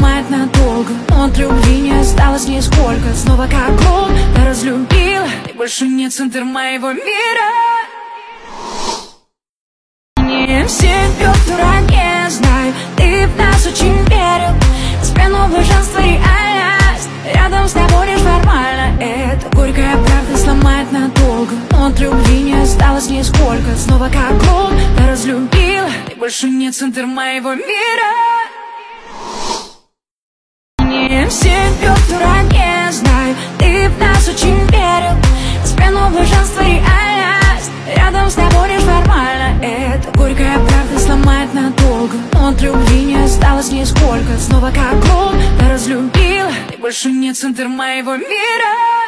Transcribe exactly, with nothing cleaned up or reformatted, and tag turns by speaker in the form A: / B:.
A: сломать надолго. Но от любви не осталось нисколько. Снова как гром, я разлюбила. Ты больше не центр моего мира. Не всем бьет дурак, не знаю. Ты в нас очень верил. Спину блаженства реальность. Рядом с тобой лишь формально. Это горькая правда сломает надолго. Но от любви не осталось нисколько. Снова как гром, я разлюбила. Ты больше не центр моего мира. Не всем бьет дурак, не знаю. Ты в нас очень верил. Спину блаженства реальность. Рядом с тобой лишь формально. Это горькая правда сломает надолго. Но от любви не осталось нисколько. Снова как гром, я разлюбила. Ты больше не центр моего мира.